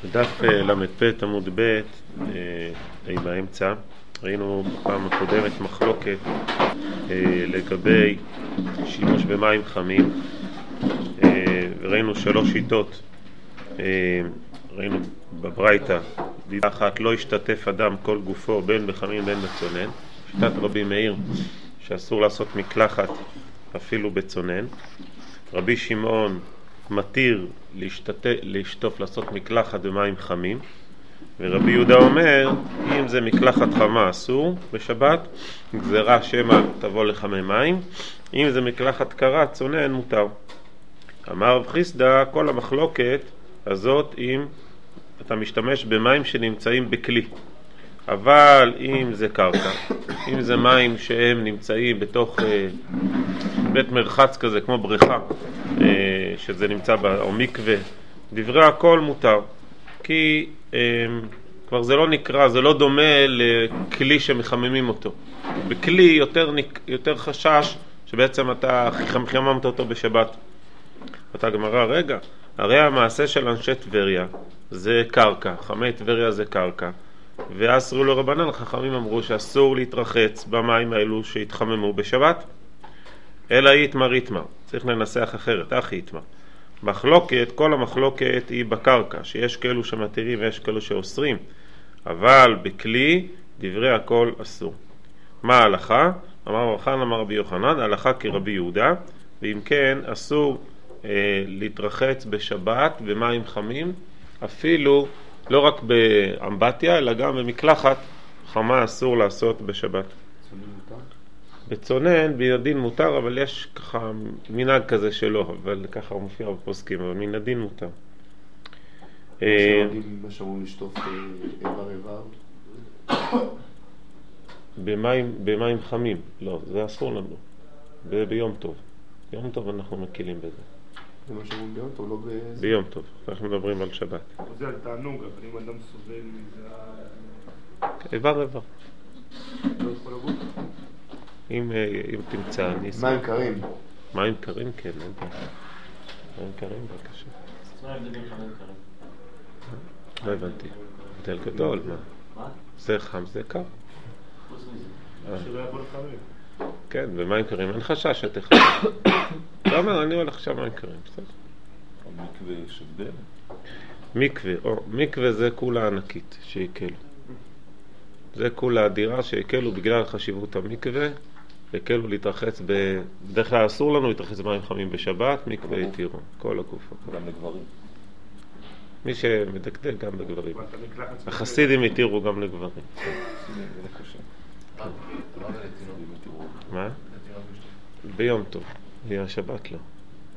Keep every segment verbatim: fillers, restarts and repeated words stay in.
בדף למ"ט עמוד ב' אי באמצע ראינו בפעם הקודמת מחלוקת לגבי שימוש במים חמים, וראינו שלוש שיטות. ראינו בברייתא דידה אחת, לא ישתתף אדם כל גופו בין בחמים בין בצונן. שיטת רבי מאיר שאסור לעשות מקלחת אפילו בצונן. רבי שמעון מתיר להשתתף, לשטוף, לעשות מקלחת במים חמים. ורבי יהודה אומר, אם זה מקלחת חמה אסור בשבת, גזרה שמא תבוא לחמם מים. אם זה מקלחת קרה, צונן מותר. אמר רב חיסדא, כל המחלוקת הזאת אם אתה משתמש במים שנמצאים בכלי. אבל אם זה קרקע, אם זה מים שהם נמצאים בתוך אה, בית מרחץ כזה, כמו בריכה, אה, שזה נמצא בה, או מקווה, דברי הכל מותר. כי אה, כבר זה לא נקרא, זה לא דומה לכלי שמחממים אותו. בכלי יותר, יותר חשש שבעצם אתה חממת אותו בשבת. אתה גמרא, רגע, הרי המעשה של אנשי טבריה זה קרקע, חמי טבריה זה קרקע. ואסרו לו רבנן, חכמים אמרו שאסור להתרחץ במים האלו שהתחממו בשבת, אלא יתמר יתמר, צריך לנסח אחרת, אך יתמר. מחלוקת, כל המחלוקת היא בקרקע, שיש כאלו שמתירים ויש כאלו שאוסרים, אבל בכלי דברי הכל אסור. מה ההלכה? אמר רב חנן אמר רבי יוחנן, ההלכה כרבי יהודה, ואם כן אסור אה, להתרחץ בשבת במים חמים, אפילו לא רק באמבטיה, אלא גם במקלחת חמה אסור לעשות בשבת. צונן מותר? בצונן, בדין מותר, אבל יש ככה מנהג כזה שלא, אבל ככה הוא מופיע בפוסקים, אבל מן הדין מותר. מה שאומרים לשטוף איבר איבר? במים חמים, לא, זה אסור לנו. ביום טוב. ביום טוב אנחנו מקילים בזה. זה מה שאומרים ביום טוב, לא ב... ביום טוב, אנחנו מדברים על שבת. זה על תענוג, אבל אם אדם סובל מזה... איבר איבר. לא יכול לבוא? אם תמצא, אני אשמח. מים קרים. מים קרים, כן, אין בעיה. מים קרים, בבקשה. מה ההבדל בין חם וקרים? לא הבנתי. הבדל גדול, מה? מה? זה חם, זה קר. חוץ מזה. שלא יבוא לחמם. כן, במים קרים אין חשש שתחמם. אתה אומר, אני הולך עכשיו מים קרים, בסדר? המקווה יש הבדל? מקווה, או, מקווה זה כולה ענקית שהקלו. זה כולה אדירה שהקלו בגלל חשיבות המקווה, הקלו להתרחץ, בדרך כלל אסור לנו להתרחץ במים חמים בשבת, מקווה יתירו, כל הגוף. גם לגברים. מי שמדקדק גם לגברים. החסידים יתירו גם לגברים. מה? ביום טוב, השבת לא.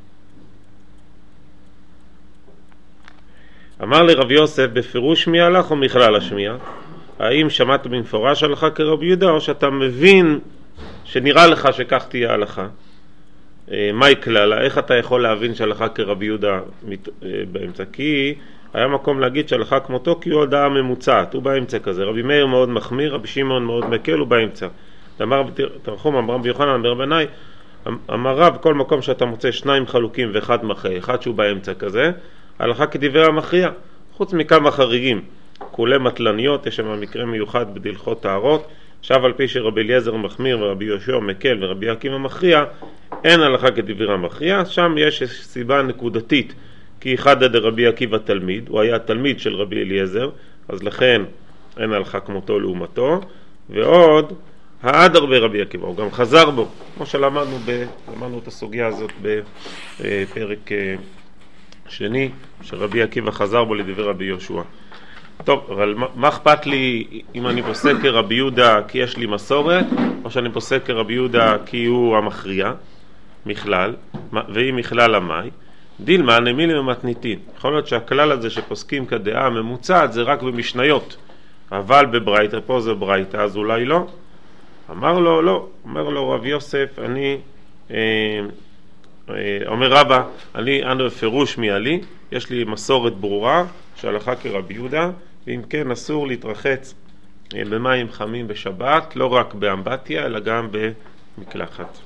אמר לרב יוסף, בפירוש מי הלך או מכלל השמיע? האם שמעת במפורש הלכה כרבי יהודה, או שאתה מבין שנראה לך שכך תהיה הלכה? מהי כללה? איך אתה יכול להבין שהלכה כרבי יהודה באמצע? כי היה מקום להגיד שהלכה כמותו, כי הוא הודעה ממוצעת, הוא באמצע כזה. רבי מאיר מאוד מחמיר, רבי שמעון מאוד מקל, הוא באמצע. אמר תרחום, אמר רבי יוחנן, אמר בנאי, אמר רב, כל מקום שאתה מוצא שניים חלוקים ואחד מכריע, אחד שהוא באמצע כזה, הלכה כדברי המכריע, חוץ מכמה חריגים. כולי מטלניות, יש שם מקרה מיוחד בדלחות טהרות, שב על פי שרבי אליעזר מחמיר ורבי יהושע מקל ורבי עקיבא מכריע, אין הלכה כדברי המכריע. שם יש סיבה נקודתית, כי אחד עד רבי עקיבא תלמיד, הוא היה תלמיד של רבי אליעזר, אז לכן אין הלכה כמותו לעומתו, ועוד העדר ברבי עקיבא, הוא גם חזר בו, כמו שלמדנו ב, למדנו את הסוגיה הזאת בפרק שני, שרבי עקיבא חזר בו לדברי רבי יהושע. טוב, אבל מה אכפת לי אם אני פוסק כרבי יהודה כי יש לי מסורת, או שאני פוסק כרבי יהודה כי הוא המכריע, מכלל, ואם מכלל המאי? דילמה נמילים ומתניתין. יכול להיות שהכלל הזה שפוסקים כדעה הממוצעת זה רק במשניות, אבל בברייתא, פה זה ברייתא, אז אולי לא. אמר לו, לא. אומר לו רב יוסף, אני, אה, אה, אומר רבא, אני, אני בפירוש מעלי, יש לי מסורת ברורה, שהלכה כרבי יהודה, ואם כן אסור להתרחץ אה, במים חמים בשבת, לא רק באמבטיה, אלא גם במקלחת.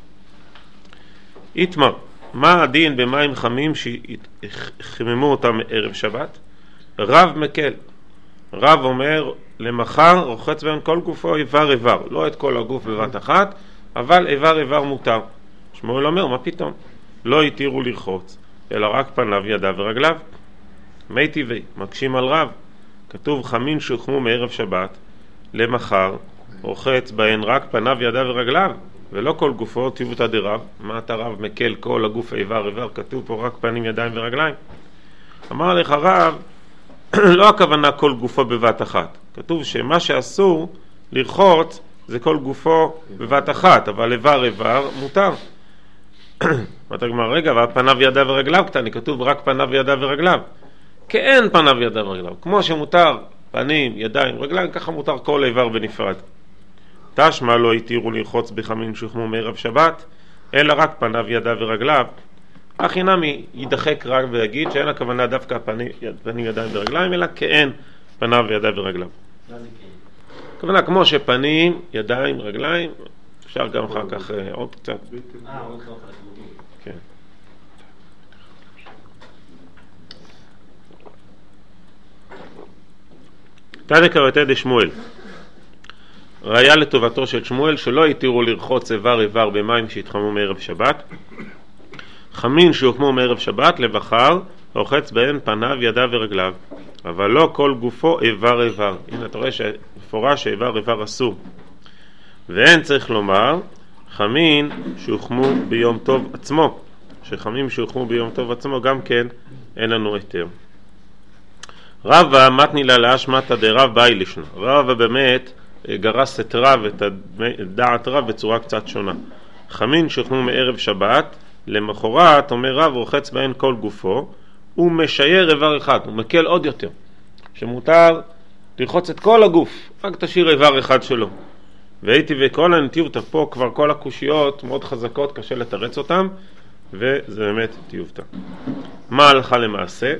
יתמר, מה הדין במים חמים שחממו אותם ערב שבת? רב מקל. רב אומר למחר רוחץ בין כל גופו איבר איבר, לא את כל הגוף בבת אחת, אבל איבר איבר מותר. שמואל אומר, מה פתאום? לא התירו לרחוץ, אלא רק פניו, ידיו ורגליו. מי טבעי, מקשים על רב. כתוב חמין שוכמו מערב שבת למחר, רוחץ בהן רק פניו, ידיו ורגליו, ולא כל גופו, טיבותא דרב. מה אתה רב מקל כל הגוף איבר איבר? כתוב פה רק פנים, ידיים ורגליים. אמר לך רב, לא הכוונה כל גופו בבת אחת. כתוב שמה שאסור לרחוץ זה כל גופו בבת אחת, אבל איבר איבר מותר. ואתה אומר, רגע, פניו, ידיו ורגליו קטני, כתוב רק פניו, ידיו ורגליו. כאין פניו, ידיו ורגליו. כמו שמותר פנים, ידיים, רגליים, ככה מותר כל איבר בנפרד. תשמע לא התירו לרחוץ בחמין שוכמו מערב שבת, אלא רק פניו, ידיו ורגליו. אך אינמי ידחק רק ויגיד שאין הכוונה דווקא פנים, פנים, ידיים ורגליים, אלא כאין פניו, ידיו ורגליו. הכוונה כמו שפנים, ידיים, רגליים, אפשר גם אחר כך עוד קצת. אה, עוד כמה חלקים. כן. תדקה ותדע שמואל. ראיה לטובתו של שמואל שלא התירו לרחוץ איבר איבר במים שהתחמו מערב שבת. חמין שהוקמו מערב שבת לבחר, רוחץ בהן פניו, ידיו ורגליו, אבל לא כל גופו איבר איבר. הנה אתה רואה שמפורש שאיבר איבר אסור. ואין צריך לומר חמין שהוקמו ביום טוב עצמו, שחמים שהוקמו ביום טוב עצמו גם כן אין לנו היתר. רבא מתני לה להשמטה דרב באי לשנה. רבא באמת גרס את רב, את דעת רב בצורה קצת שונה. חמין שהוקמו מערב שבת, למחרת אומר רב רוחץ בהן כל גופו, הוא משייר איבר אחד, הוא מקל עוד יותר, שמותר לרחוץ את כל הגוף, רק תשאיר איבר אחד שלו. והייתי וכל הנטיובתא, פה כבר כל הקושיות מאוד חזקות, קשה לתרץ אותם, וזה באמת טיובתא. מה הלכה למעשה?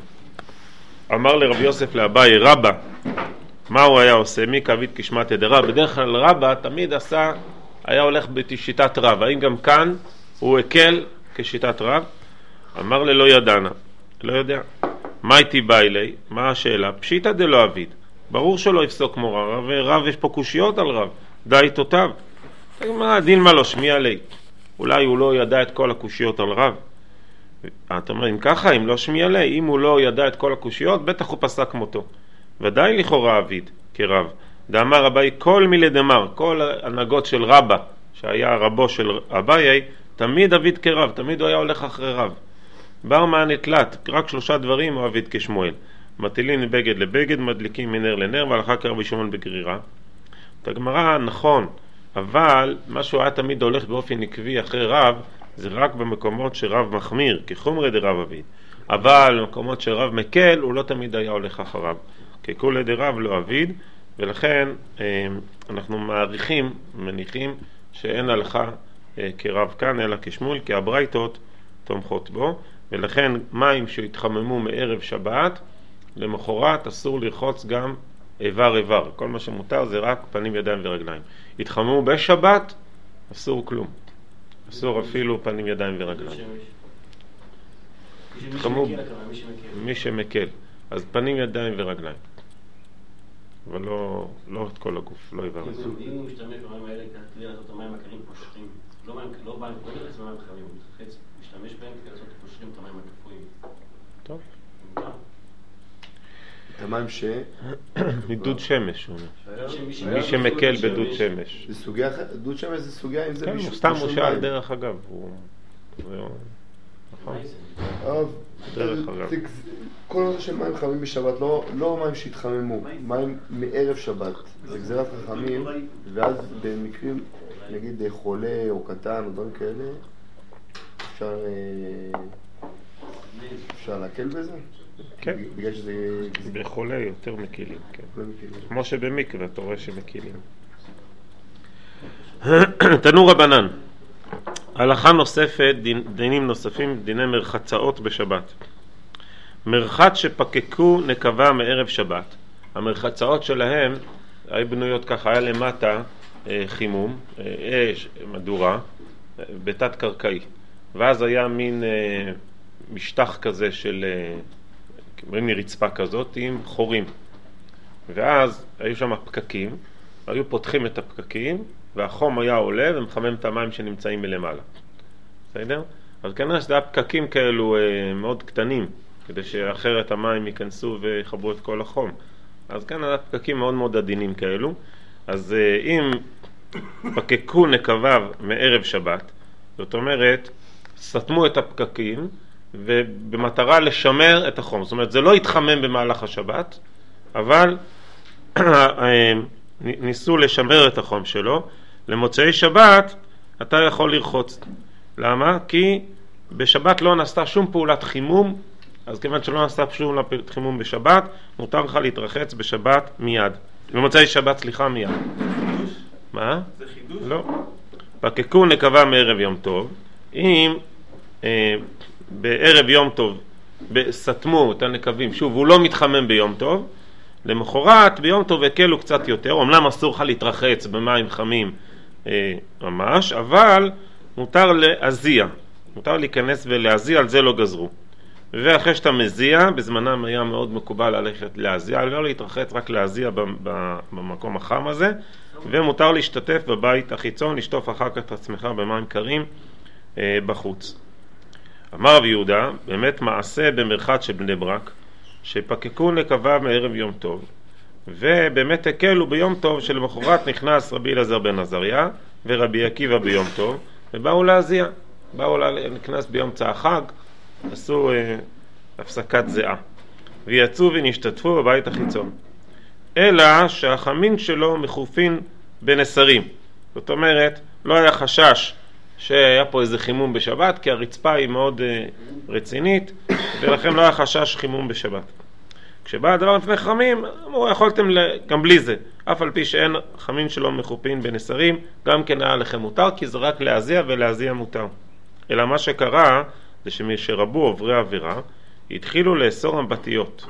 אמר לרב יוסף לאביי רבא, מה הוא היה עושה? מי כבית כשמטה דרב? בדרך כלל רבא תמיד עשה, היה הולך בשיטת רב. האם גם כאן הוא הקל כשיטת רב? אמר ללא ידענה, לא יודע. מה הייתי בא אלי? מה השאלה? פשיטא דלא אביד. ברור שלא יפסוק כמו רב, ורב יש פה קושיות על רב, די תותיו. מה דין מה לא שמיע לי? אולי הוא לא ידע את כל הקושיות על רב. אתה אומר, אם ככה, אם לא שמיע לי, אם הוא לא ידע את כל הקושיות, בטח הוא פסק כמותו. ודאי לכאורה אביד כרב. דאמר רבי כל מילי דמר, כל הנהגות של רבא, שהיה רבו של אביי, תמיד אביד כרב, תמיד הוא היה הולך אחרי רב. בר מה נתלת, רק שלושה דברים הוא אביד כשמואל. מטילים מבגד לבגד, מדליקים מנר לנר, והלכה כרבי שמעון בגרירה. את הגמרא נכון, אבל מה שהוא היה תמיד הולך באופן עקבי אחרי רב, זה רק במקומות שרב מחמיר, כחומרי דרב אביד. אבל במקומות שרב מקל, הוא לא תמיד היה הולך אחריו. ככולי דרב לא אביד, ולכן אנחנו מעריכים, מניחים, שאין הלכה כרב כאן, אלא כשמואל, כי הברייתות תומכות בו, ולכן מים שהתחממו מערב שבת, למחרת אסור לרחוץ גם איבר איבר. כל מה שמותר זה רק פנים, ידיים ורגליים. התחממו בשבת, אסור כלום. אסור אפילו פנים, ידיים ורגליים. התחממו מי שמקל. אז פנים, ידיים ורגליים. אבל לא, לא את כל הגוף, לא איבר. אם הוא משתמש במים האלה כדי לעשות המים הקרים פושרים, לא מים, לא מים קוראים לזה מים חמים, הוא משתמש בהם כדי לעשות פושרים את המים הקפואים. טוב. את המים ש... מדוד שמש, הוא אומר. מי שמקל בדוד שמש. זה סוגיה אחת, דוד שמש זה סוגיה אם זה... כן, סתם הוא שאל דרך אגב. נכון. דרך אגב. כל עוד של מים חמים בשבת, לא מים שהתחממו, מים מערב שבת. זה גזירת חכמים, ואז במקרים, נגיד חולה או קטן או דברים כאלה, אפשר... אפשר להקל בזה? כן. בגלל שזה... בחולה יותר מקילים, כן. כמו שבמקווה, אתה רואה שמקילים. תנו רבנן. הלכה נוספת, דינים נוספים, דיני מרחצאות בשבת. מרחץ שפקקו נקבה מערב שבת. המרחצאות שלהם, היו בנויות ככה, היה למטה חימום, אש, מדורה, בתת קרקעי. ואז היה מין משטח כזה של מיני רצפה כזאת עם חורים. ואז היו שם פקקים, היו פותחים את הפקקים, והחום היה עולה ומחמם את המים שנמצאים מלמעלה. בסדר? אז כנראה שזה היה פקקים כאלו אה, מאוד קטנים, כדי שאחרת המים ייכנסו ויחברו את כל החום. אז כאן היה פקקים מאוד מאוד עדינים כאלו. אז אה, אם פקקו נקביו מערב שבת, זאת אומרת, סתמו את הפקקים, ובמטרה לשמר את החום. זאת אומרת, זה לא יתחמם במהלך השבת, אבל ניסו לשמר את החום שלו. למוצאי שבת אתה יכול לרחוץ. למה? כי בשבת לא נעשתה שום פעולת חימום, אז כיוון שלא נעשתה שום פעולת חימום בשבת, מותר לך להתרחץ בשבת מיד. במוצאי שבת, סליחה, מיד. חידוש? מה? זה חידוש? לא. פקקו נקבה מערב יום טוב. אם אה, בערב יום טוב סתמו את הנקבים, שוב, הוא לא מתחמם ביום טוב, למחרת ביום טוב הקלו קצת יותר, אמנם אסור לך להתרחץ במים חמים אה, ממש, אבל מותר להזיע, מותר להיכנס ולהזיע, על זה לא גזרו. ואחרי שאתה מזיע, בזמנם היה מאוד מקובל ללכת להזיע, לא להתרחץ, רק להזיע במקום החם הזה, ומותר להשתתף בבית החיצון, לשטוף אחר כך את עצמך במים קרים אה, בחוץ. אמר רבי יהודה, באמת מעשה במרחץ של בני ברק, שפקקו נקבה מערב יום טוב, ובאמת הקלו ביום טוב שלמחרת נכנס רבי אלעזר בן עזריה ורבי עקיבא ביום טוב, ובאו להזיע, באו להיכנס ביום צא החג, עשו אה, הפסקת זיעה, ויצאו ונשתתפו בבית החיצון. אלא שהחמין שלו מחופין בנסרים, זאת אומרת, לא היה חשש שהיה פה איזה חימום בשבת, כי הרצפה היא מאוד uh, רצינית, ולכן לא היה חשש חימום בשבת. כשבא הדבר לפני חמים, אמרו, יכולתם גם בלי זה, אף על פי שאין חמין שלו מחופין בנסרים, גם כן היה לכם מותר, כי זה רק להזיע ולהזיע מותר. אלא מה שקרה, זה שמשרבו עוברי עבירה, התחילו לאסור אמבטיות.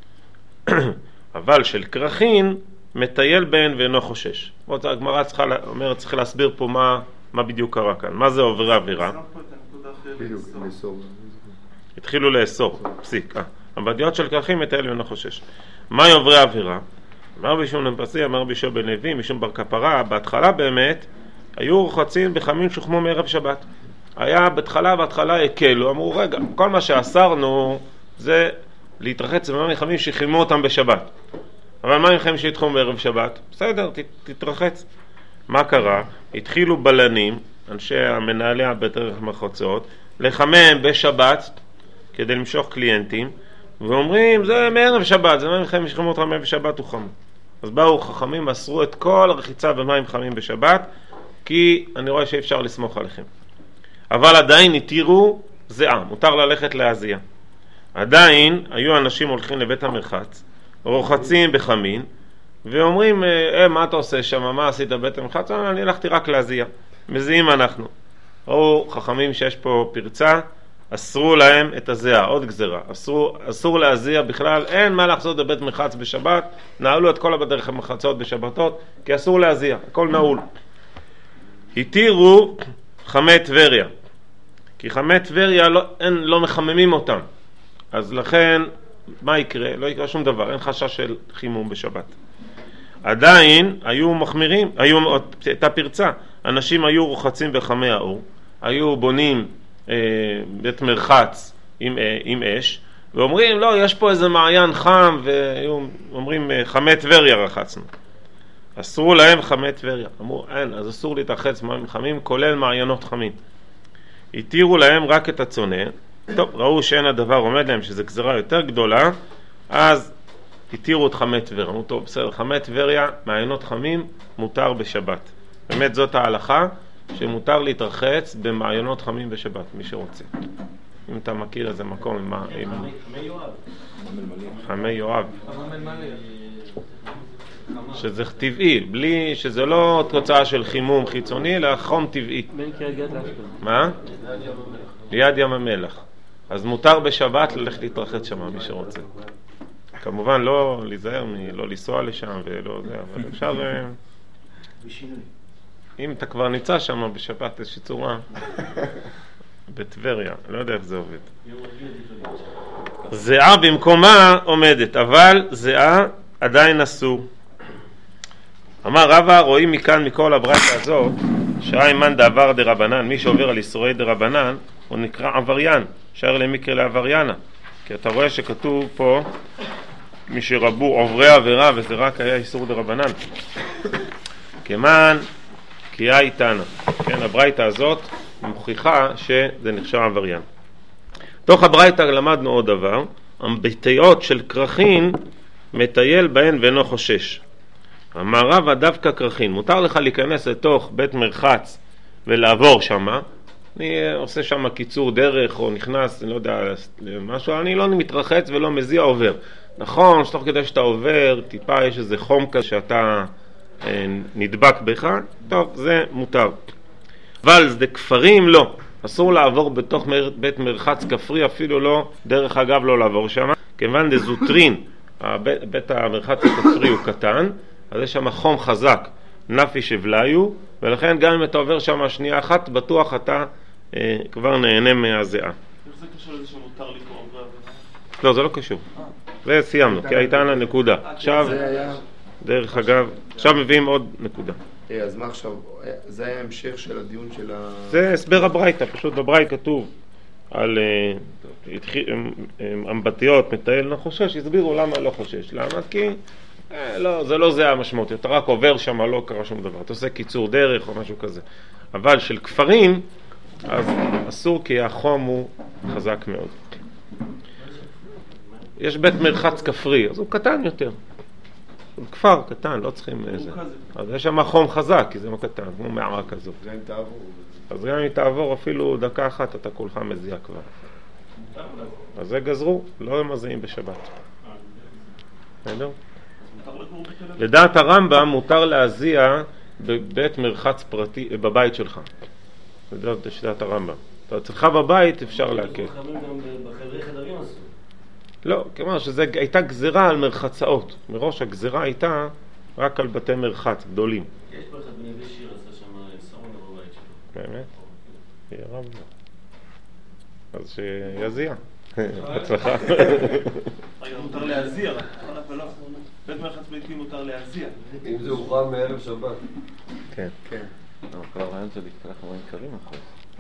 אבל של קרחין, מטייל בהן ואינו חושש. הגמרא צריכה, אומרת, צריך להסביר פה מה, מה בדיוק קרה כאן. מה זה עוברי עבירה? בדיוק, לאסור. התחילו לאסור, פסיק. אמבטיות של קרחין, מטייל ואינו חושש. מהי עוברי עבירה? אמר בישום נפסי, אמר בישום בן לוי, משום בר כפרה, בהתחלה באמת, היו רוחצים בחמין שוכמו מערב שבת. היה בהתחלה, בהתחלה הקלו, אמרו, רגע, כל מה שאסרנו זה להתרחץ במים חמים שחימו אותם בשבת. אבל מים חמים שהתחום בערב שבת, בסדר, תתרחץ. מה קרה? התחילו בלנים, אנשי המנהלי בדרך מחוצות, לחמם בשבת, כדי למשוך קליינטים, ואומרים, זה מערב שבת, זה מים חמים שחימו אותם מערב שבת הוא חם. אז באו חכמים, אסרו את כל הרחיצה במים חמים בשבת, כי אני רואה שאי אפשר לסמוך עליכם. אבל עדיין התירו זיעה, מותר ללכת להזיע. עדיין היו אנשים הולכים לבית המרחץ, רוחצים בחמין, ואומרים, אה, מה אתה עושה שם? מה עשית בבית המרחץ? אני הלכתי רק להזיע. מזיעים אנחנו. ראו חכמים שיש פה פרצה, אסרו להם את הזיעה, עוד גזרה. אסרו, אסור להזיע בכלל, אין מה לחזות בבית מרחץ בשבת, נעלו את כל הבדרך המרחצות בשבתות, כי אסור להזיע, הכל נעול. התירו חמי טבריה, כי חמי טבריה לא, אין, לא מחממים אותם. אז לכן, מה יקרה? לא יקרה שום דבר, אין חשש של חימום בשבת. עדיין היו מחמירים, היו את הפרצה, אנשים היו רוחצים בחמי האור, היו בונים אה, בית מרחץ עם, אה, עם אש, ואומרים, לא, יש פה איזה מעיין חם, והיו אומרים, חמי טבריה רחצנו. אסרו להם חמי טבריה, אמרו, אין, אז אסור להתרחץ מים חמים, כולל מעיינות חמים. התירו להם רק את הצונן, טוב, ראו שאין הדבר עומד להם, שזו גזרה יותר גדולה, אז התירו את חמי טבריה. אמרו, טוב, בסדר, חמי טבריה, מעיינות חמים, מותר בשבת. באמת זאת ההלכה, שמותר להתרחץ במעיינות חמים בשבת, מי שרוצה. אם אתה מכיר איזה מקום, עם מה... חמי יואב. חמי יואב. שזה טבעי, בלי, שזה לא תוצאה של חימום חיצוני, אלא חום טבעי. בין קריית גת לאשקלון. מה? ליד ים המלח. אז מותר בשבת ללכת להתרחץ שם, מי שרוצה. כמובן לא להיזהר, לא לנסוע לשם ולא זה, אבל אפשר... אם אתה כבר נמצא שם בשבת איזושהי צורה, בטבריה, לא יודע איך זה עובד. זיעה במקומה עומדת, אבל זיעה עדיין אסור. אמר רבא, רואים מכאן מכל הברייתא הזאת שהאי מאן דעבר דרבנן, מי שעובר על איסורי דרבנן הוא נקרא עבריין, שער למקרה לעבריינה, כי אתה רואה שכתוב פה מי שרבו עוברי עבירה וזה רק היה איסור דרבנן, כמן כי היה איתנה. כן, הברייתא הזאת מוכיחה שזה נחשב עבריין. תוך הברייתא למדנו עוד דבר, הביתיות של כרכין מטייל בהן ואינו חושש. אמר רבא, דווקא כרכין, מותר לך להיכנס לתוך בית מרחץ ולעבור שמה, אני עושה שם קיצור דרך או נכנס, אני לא יודע, משהו, אני לא מתרחץ ולא מזיע, עובר. נכון, שתוך כדי שאתה עובר, טיפה יש איזה חום כזה שאתה אה, נדבק בך, טוב, זה מותר. אבל זה כפרים לא, אסור לעבור בתוך מר, בית מרחץ כפרי, אפילו לא, דרך אגב לא לעבור שם, כיוון דזוטרין, הבית, בית המרחץ הכפרי הוא קטן, אז יש שם חום חזק, נפיש ובליו, ולכן גם אם אתה עובר שם שנייה אחת, בטוח אתה אה, כבר נהנה מהזיעה. איך זה קשור לזה שמותר לקרוא עוברי עבירה? לא, זה לא קשור. זה סיימנו, כי הייתה לנו נקודה. עכשיו, דרך אגב, עכשיו מביאים עוד נקודה. אז מה עכשיו? זה היה המשך של הדיון של ה... זה הסבר הברייתא, פשוט בברייתא כתוב על אמבטיות, מטייל לא חושש, הסבירו למה לא חושש. למה? כי לא, זה לא זה המשמעות, אתה רק עובר שם, לא קרה שום דבר. אתה עושה קיצור דרך או משהו כזה. אבל של כפרים, אז אסור כי החום הוא חזק מאוד. יש בית מרחץ כפרי, אז הוא קטן יותר. הוא כפר קטן, לא צריכים איזה. אז יש שם חום חזק, כי זה לא קטן, כמו מערה כזאת. גם אם תעבור. אז גם אם תעבור אפילו דקה אחת, אתה כולך מזיע כבר. אז זה גזרו, לא מזיעים בשבת. בסדר? לדעת הרמב"ם מותר להזיע בבית מרחץ פרטי, בבית שלך. לדעת שיטת הרמב"ם. אצלך בבית אפשר להקל. בחדרי חדרים עשו. לא, כלומר שזו הייתה גזירה על מרחצאות. מראש הגזירה הייתה רק על בתי מרחץ גדולים. יש פה אחד בני ושיר עשה שם סרון בבית שלו. באמת? יהיה רב לו. אז שיזיע. הצלחה. רגע, מותר להזיע. אבל לא. בית מרחץ ביתי מותר להזיע. אם זה הוכרע מערב שבת. כן. כן. כל הרעיון זה להתקלח מים קרים אחרי.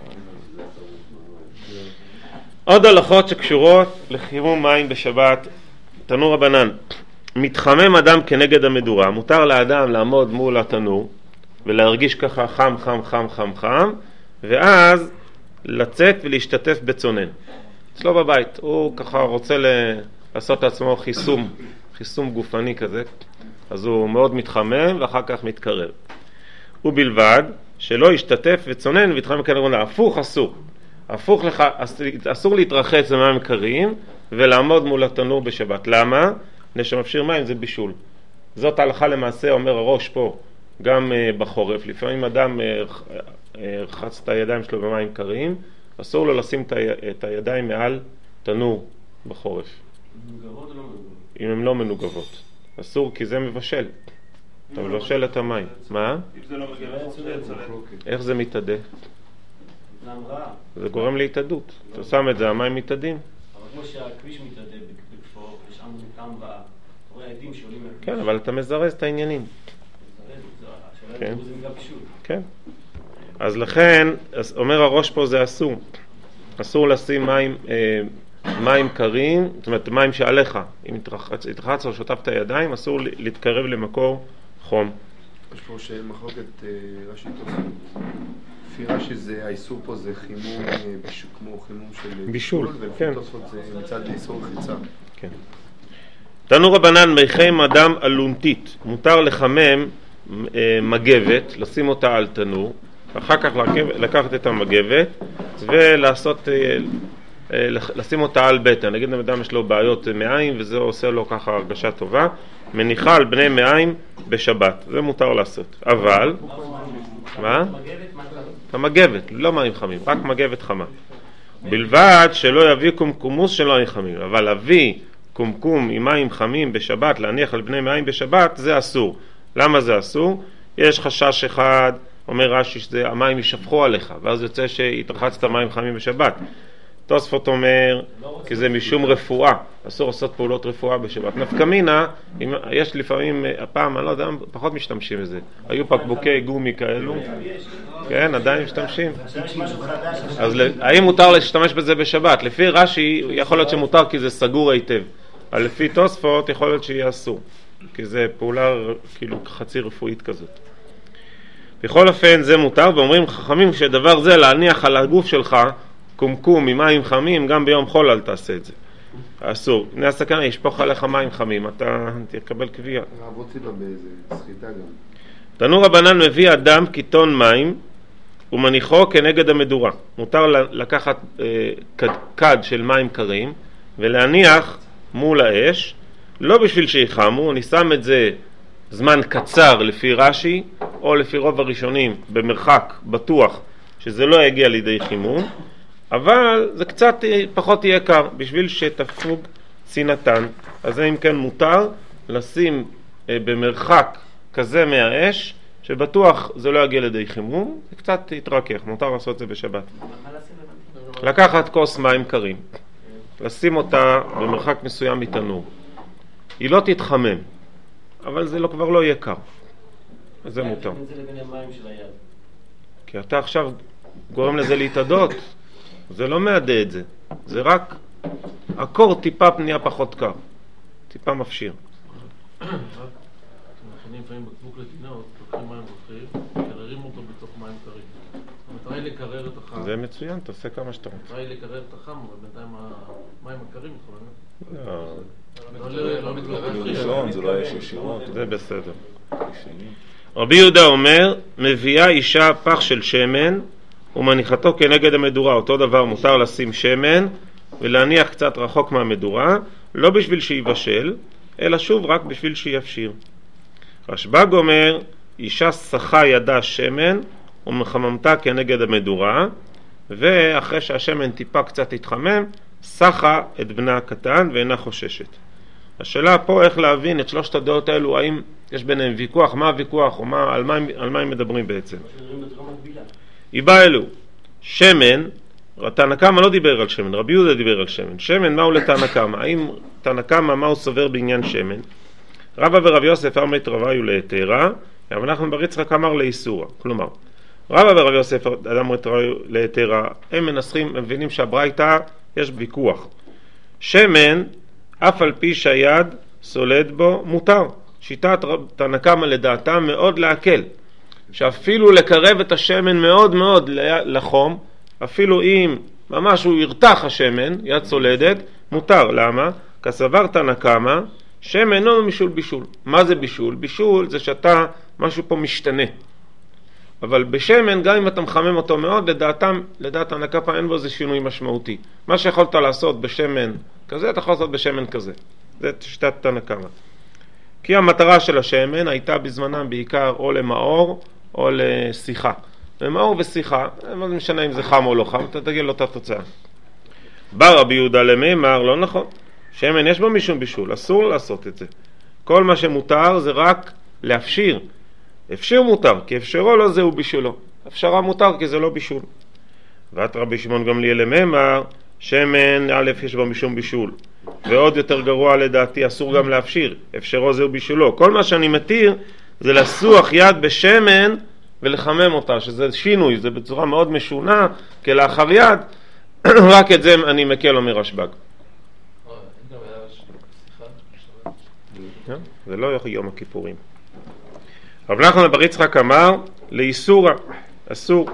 עוד הלכות שקשורות לחימום מים בשבת. תנור רבנן, מתחמם אדם כנגד המדורה, מותר לאדם לעמוד מול התנור ולהרגיש ככה חם חם חם חם חם, ואז לצאת ולהשתתף בצונן אצלו בבית. הוא ככה רוצה לעשות לעצמו חיסום חיסום גופני כזה, אז הוא מאוד מתחמם ואחר כך מתקרב. ובלבד שלא ישתתף וצונן ויתחמם כנגד, הפוך אסור. הפוך לך, אסור להתרחץ במים קרים ולעמוד מול התנור בשבת. למה? נשמפשיר מים זה בישול. זאת ההלכה למעשה, אומר הראש פה, גם uh, בחורף. לפעמים אדם uh, uh, רחץ את הידיים שלו במים קרים, אסור לו לשים את, ה- את הידיים מעל תנור בחורף. מנוגבות או לא מנוגבות? אם הן לא מנוגבות. אסור כי זה מבשל. אתה מבשל את המים. מה? אם זה לא מגיע לחוץ לצלם. איך זה מתאדה? טעם רע. זה גורם להתאדות. אתה שם את זה, המים מתאדים. אבל כמו שהכביש מתאדה בכפור, יש שם טעם רע. אתה רואה עדים שעולים מהכביש. כן, אבל אתה מזרז את העניינים. השאלה אם זה גם פשוט. כן. אז לכן, אז אומר הראש פה זה אסור. אסור לשים מים, אה, מים קרים, זאת אומרת מים שעליך. אם התרחץ או שוטף את הידיים, אסור להתקרב למקור חום. יש פה שמחלוקת רש"י תוספות. לפי רש"י זה, האיסור פה זה חימום, כמו חימום של בישול, ולפי כן. תוספות זה מצד איסור רחיצה. כן. תנו רבנן, מיכם אדם אלונתית, מותר לחמם אה, מגבת, לשים אותה על תנור, אחר כך לקחת את המגבת ולעשות, אה, אה, לשים אותה על בטן. נגיד אדם יש לו בעיות מעיים וזה עושה לו ככה הרגשה טובה, מניחה על בני מעיים בשבת, זה מותר לעשות. אבל, מה? המגבת, לא מים חמים, רק מגבת חמה. בלבד שלא יביא קומקומוס שלא מים חמים, אבל להביא קומקום עם מים חמים בשבת, להניח על בני מים בשבת, זה אסור. למה זה אסור? יש חשש אחד, אומר רש"י, שהמים ישפכו עליך, ואז יוצא שהתרחצת מים חמים בשבת. תוספות אומר, כי זה משום רפואה, אסור לעשות פעולות רפואה בשבת. נפקא מינה, יש לפעמים, הפעם, אני לא יודע, פחות משתמשים בזה. היו בקבוקי גומי כאלו, כן, עדיין משתמשים. אז האם מותר להשתמש בזה בשבת? לפי רש"י, יכול להיות שמותר כי זה סגור היטב. אבל לפי תוספות, יכול להיות שיהיה אסור. כי זה פעולה כאילו חצי רפואית כזאת. בכל אופן זה מותר, ואומרים חכמים שדבר זה להניח על הגוף שלך קומקום עם מים חמים, גם ביום חול אל תעשה את זה. אסור. בני הסכנה ישפוך עליך מים חמים, אתה תקבל קביעה. רוצים לו באיזה סחיטה גם. תנו רבנן מביא אדם קיטון מים ומניחו כנגד המדורה. מותר לקחת אה, כד, כד של מים קרים ולהניח מול האש, לא בשביל שיחמו, אני שם את זה זמן קצר לפי רש"י, או לפי רוב הראשונים במרחק בטוח שזה לא יגיע לידי חימום, אבל זה קצת פחות יהיה קר, בשביל שתפוג צינתן. אז אם כן מותר לשים במרחק כזה מהאש, שבטוח זה לא יגיע לידי חימום, זה קצת יתרכך, מותר לעשות את זה בשבת. לקחת כוס מים קרים, לשים אותה במרחק מסוים מתנור. היא לא תתחמם, אבל זה לא, כבר לא יהיה קר. אז זה מותר. כי אתה עכשיו גורם לזה להתעדות, זה לא מעדה את זה. זה רק הקור טיפה נהיה פחות קר. טיפה מפשיר. אתם מכינים פעמים בקבוק לתינוק, לוקחים מים רותחים, מקררים אותו בתוך מים קרים. המטרה היא לקרר את החם. זה מצוין, תעשה כמה שאתה רוצה. המטרה היא לקרר את החם, אבל בינתיים המים הקרים מתחולנים. לא. זה לא יש ישירות. זה בסדר. רבי יהודה אומר, מביאה אישה פח של שמן ומניחתו כנגד המדורה. אותו דבר מותר לשים שמן ולהניח קצת רחוק מהמדורה, לא בשביל שיבשל, אלא שוב רק בשביל שיפשיר. רשב"ג אומר, אישה שחה ידה שמן ומחממתה כנגד המדורה, ואחרי שהשמן טיפה קצת התחמם, שחה את בנה הקטן ואינה חוששת. השאלה פה איך להבין את שלושת הדעות האלו, האם יש ביניהם ויכוח, מה הוויכוח, או מה, על, מה, על מה הם מדברים בעצם. היא באה אלו, שמן, תנא קמא לא דיבר על שמן, רבי יהודה דיבר על שמן. שמן, מהו לתנא קמא? האם תנא קמא, מה הוא סובר בעניין שמן? רבא ורבי יוסף אמר מתרוויו להתירה, אבל אנחנו בר יצחק אמר לאיסורה. כלומר, רבא ורבי יוסף אמר מתרוויו להתירה, הם מנסחים, הם מבינים שהברייתא יש ויכוח. שמן, אף על פי שהיד סולד בו, מותר. שיטת תנא קמא לדעתם מאוד להקל, שאפילו לקרב את השמן מאוד מאוד לחום, אפילו אם ממש הוא ירתח השמן, יד סולדת, מותר. למה? כסבר תנא קמא, שמן לא משול בישול. מה זה בישול? בישול זה שאתה, משהו פה משתנה. אבל בשמן, גם אם אתה מחמם אותו מאוד, לדעתם, לדעת תנא קמא אין בו זה שינוי משמעותי. מה שיכולת לעשות בשמן כזה, אתה יכול לעשות בשמן כזה. זה שיטת תנא קמא. כי המטרה של השמן הייתה בזמנם בעיקר או למאור או לשיחה. למאור ושיחה, מה זה משנה אם זה חם או לא חם, אתה תגיע לאותה תוצאה. בא רבי יהודה למימר, לא נכון. שמן יש בו משום בישול, אסור לעשות את זה. כל מה שמותר זה רק להפשיר. אפשיר מותר, כי אפשרו לא זהו בישולו. אפשרה מותר כי זה לא בישול. ואת רבי שמעון גמליאל למימר, שמן א' יש בו משום בישול. ועוד יותר גרוע לדעתי, אסור גם להפשיר. אפשרו זהו בישולו. כל מה שאני מתיר זה לסוח יד בשמן ולחמם אותה, שזה שינוי, זה בצורה מאוד משונה, כלאחר יד, רק את זה אני מקל אומר רשב"ג. זה לא יום הכיפורים. רב נחמן בר יצחק אמר, לאיסורה, אסור.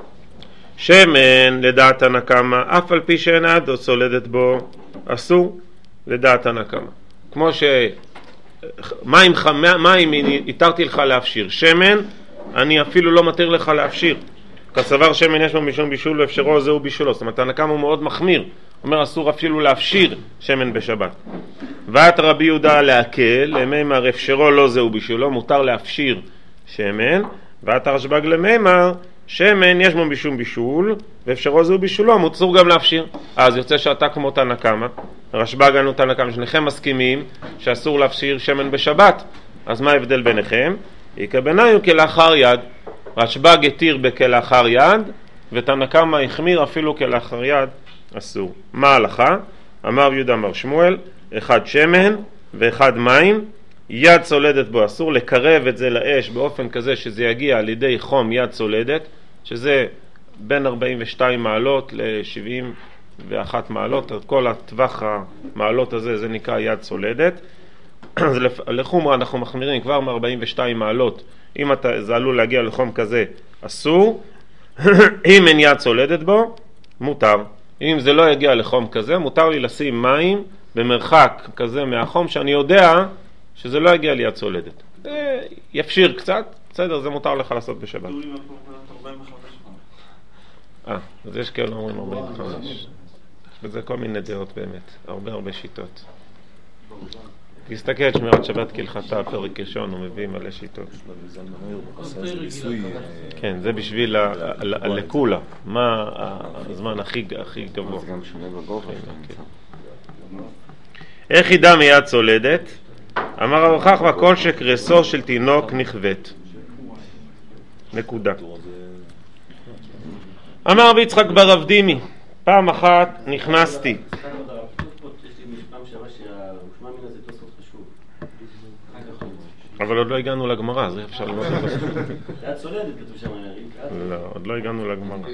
שמן לדעת תנא קמא, אף על פי שאין יד סולדת בו, אסור לדעת תנא קמא. כמו שמים מים התרתי לך להפשיר, שמן אני אפילו לא מתיר לך להפשיר. כסבר שמן יש בו משום בישול ואפשרו זהו בישולו. זאת אומרת, תנא קמא הוא מאוד מחמיר. אומר אסור אפילו להפשיר שמן בשבת. ואת רבי יהודה להקל, למימר אפשרו לא זהו בישולו, מותר להפשיר שמן. ואת רשב"ג למימר, שמן יש בו משום בישול ואפשרו זהו בישולו, מותר גם להפשיר. אז יוצא שאתה כמו תנא קמא, רשב"ג אנו תנא קמא, שניכם מסכימים שאסור להפשיר שמן בשבת. אז מה ההבדל ביניכם? יקבנאיו כלאחר יד. רשב"ג התיר בכלאחר יד, ותנא קמא החמיר אפילו כלאחר יד אסור. מה ההלכה? אמר יהודה אמר שמואל, אחד שמן ואחד מים, יד צולדת בו אסור, לקרב את זה לאש באופן כזה שזה יגיע על ידי חום יד צולדת, שזה בין ארבעים ושתיים מעלות ל-שבעים ואחת מעלות, כל הטווח המעלות הזה זה נקרא יד צולדת. אז לחומרה אנחנו מחמירים כבר מ-ארבעים ושתיים מעלות, אם אתה, זה עלול להגיע לחום כזה אסור, אם אין יד צולדת בו מותר. אם זה לא יגיע לחום כזה, מותר לי לשים מים במרחק כזה מהחום שאני יודע שזה לא יגיע ליד צולדת. זה יפשיר קצת, בסדר, זה מותר לך לעשות בשבת. אה, אז יש כאלה אומרים ארבעים וחמש. וזה כל מיני דעות באמת, הרבה הרבה שיטות. תסתכל את שמירת שבת כהלכתה, פרק ראשון, הוא מביא מלא שיטות. כן, זה בשביל הלקולה, מה הזמן הכי גבוה. איך ידע מיד צולדת? אמר רב חכמה, כל שקרסו של תינוק נכווית. נקודה. אמר רבי יצחק בר אבדימי, פעם אחת נכנסתי. אבל עוד לא הגענו לגמרא, זה אפשר לומר. היה צולדת כתוב שם. לא, עוד לא הגענו לגמרא. אה,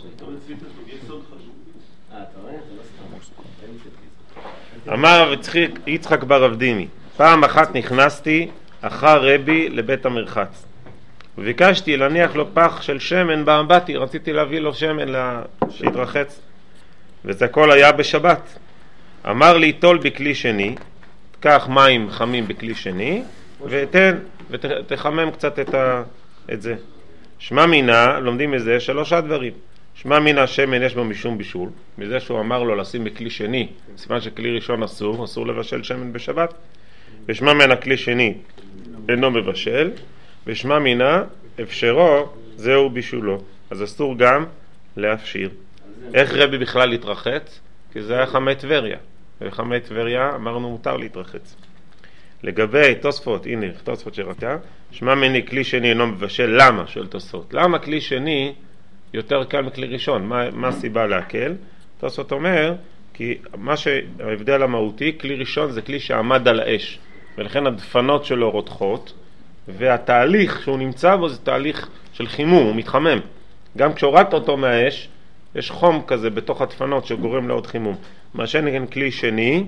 אתה רואה? זה לא סתם. אמר יצחק בר אבדימי, פעם אחת נכנסתי אחר רבי לבית המרחץ וביקשתי להניח לו פח של שמן באמבטי, רציתי להביא לו שמן שיתרחץ, וזה הכל היה בשבת. אמר לי, תול בכלי שני, תקח מים חמים בכלי שני ותן ותחמם קצת את, ה, את זה. שמע מינה, לומדים מזה שלושה דברים. שמע מינה, שמן יש בו משום בישול, מזה שהוא אמר לו לשים בכלי שני, סימן שכלי ראשון אסור, אסור לבשל שמן בשבת. ושמע מינה, כלי שני אינו מבשל, ושמע מינה, אפשרו זהו בישולו, אז אסור גם להפשיר. איך רבי בכלל להתרחץ? כי זה היה חמי טבריה, וחמי טבריה אמרנו מותר להתרחץ. לגבי תוספות, הנה תוספות שראתה, שמע מיני כלי שני אינו מבשל. למה? שואל תוספות, למה כלי שני יותר קל מכלי ראשון? מה, מה הסיבה להקל? תוספות אומר, כי מה שההבדל המהותי, כלי ראשון זה כלי שעמד על האש, ולכן הדפנות שלו רותחות, והתהליך שהוא נמצא בו זה תהליך של חימום, הוא מתחמם. גם כשהורדת אותו מהאש, יש חום כזה בתוך הדפנות שגורם לעוד חימום. מה שנגן כלי שני,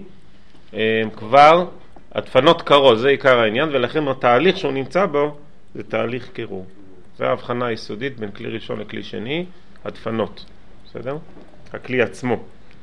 כבר הדפנות קרות, זה עיקר העניין, ולכן התהליך שהוא נמצא בו זה תהליך קירור. זה ההבחנה היסודית בין כלי ראשון לכלי שני, הדפנות. בסדר? הכלי עצמו.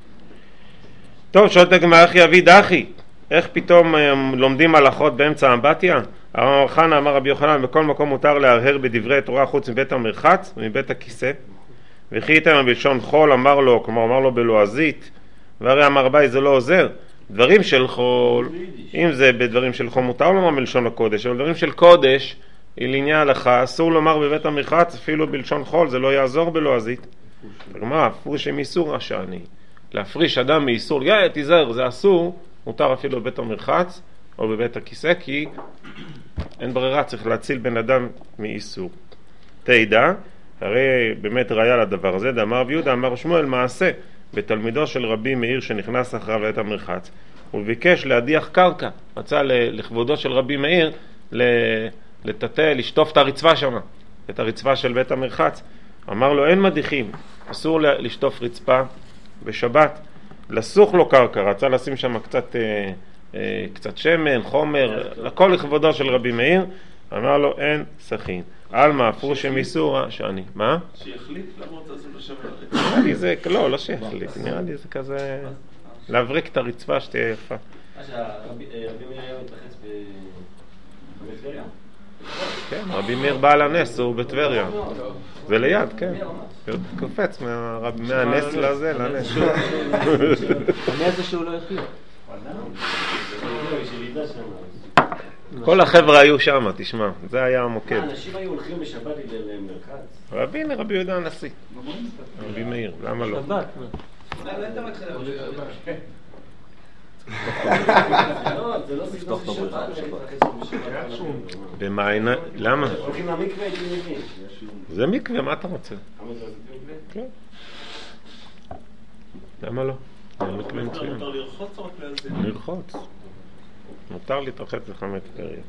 טוב, שואלת הגמרא, איך יביא דחי? איך פתאום לומדים הלכות באמצע האמבטיה? אמר חנא, אמר רבי יוחנן, בכל מקום מותר להרהר בדברי תורה חוץ מבית המרחץ ומבית הכיסא. וכי איתם בלשון חול, אמר לו, כלומר אמר לו בלועזית, והרי אמר ביי, זה לא עוזר. דברים של חול, אם זה בדברים של חול מותר לומר בלשון הקודש, אבל דברים של קודש, לעניין ההלכה, אסור לומר בבית המרחץ, אפילו בלשון חול, זה לא יעזור בלועזית. כלומר, הפריש עם איסור רשעני. להפריש אדם מאיסור, יא, תיזהר, זה אסור, מותר אפילו בבית המרחץ או בבית הכיסא, כי אין ברירה, צריך להציל בן אדם מאיסור. תדע, הרי באמת ראיה לדבר הזה, דאמר רבי יהודה, אמר שמואל, מעשה בתלמידו של רבי מאיר שנכנס אחריו בית המרחץ, הוא ביקש להדיח קרקע, רצה לכבודו של רבי מאיר לטטה, לשטוף את הרצפה שם, את הרצפה של בית המרחץ. אמר לו, אין מדיחים, אסור לשטוף רצפה בשבת. לסוך לו קרקע, רצה לשים שם קצת, אה, אה, קצת שמן, חומר, הכל לכבודו של רבי מאיר. אמר לו, אין סכין. אלמה, הפרוש איסורא שאני. מה? שיחליט למרות זה בשבת. נראה לי זה, לא, לא שיחליט, נראה לי זה כזה, להבריק את הרצפה שתהיה יפה. מה שהרבי מאיר היה מתרחץ בטבריה? כן, רבי מאיר בעל הנס הוא בטבריה. זה ליד, כן. קופץ מהנס לזה, לנס. הנס זה שהוא לא החליט. כל החבר'ה היו שם, תשמע, זה היה המוקד. אנשים היו הולכים בשבת למרכז. רבי, רבי יהודה הנשיא. רבי מאיר, למה לא? שבת, לא, זה לא סיפור של שבת. במעיינה, למה? הולכים למקווה, הייתי מבין. זה מקווה, מה אתה רוצה? כמה זה מקווה? כן. למה לא? זה לא כלי מצוין. מותר לרחוץ או רק להזין? לרחוץ. מותר להתרחץ לחמץ קריה.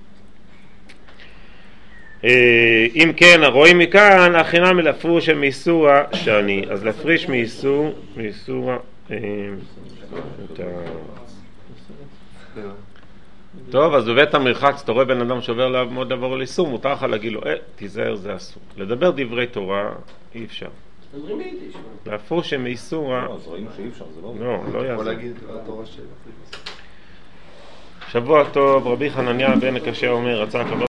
אם כן, רואים מכאן, הכינה מלפרוש שמאיסורה שני. אז להפריש מאיסור, מאיסורה, את ה... טוב, אז בבית המרחץ, אתה רואה בן אדם שעובר לעמוד דבר על איסור, מותר לך להגיד לו, אה, תיזהר, זה אסור. לדבר דברי תורה, אי אפשר. להפרוש שמאיסורה... לא, אז רואים שאי אפשר, זה לא... לא, לא יעזור. יכול להגיד התורה של... שבוע טוב, רבי חנניה בן הקשה אומר, רצה הקדוש